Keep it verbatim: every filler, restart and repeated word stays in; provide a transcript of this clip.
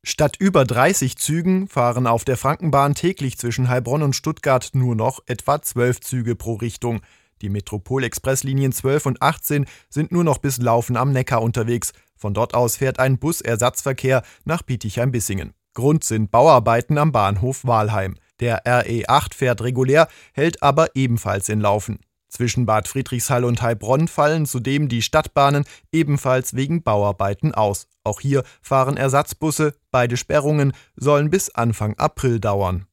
Statt über dreißig Zügen fahren auf der Frankenbahn täglich zwischen Heilbronn und Stuttgart nur noch etwa zwölf Züge pro Richtung. Die Metropol-Express-Linien zwölf und achtzehn sind nur noch bis Laufen am Neckar unterwegs. Von dort aus fährt ein Busersatzverkehr nach Bietigheim-Bissingen. Grund sind Bauarbeiten am Bahnhof Wahlheim. Der R E acht fährt regulär, hält aber ebenfalls in Laufen. Zwischen Bad Friedrichshall und Heilbronn fallen zudem die Stadtbahnen ebenfalls wegen Bauarbeiten aus. Auch hier fahren Ersatzbusse, beide Sperrungen sollen bis Anfang April dauern.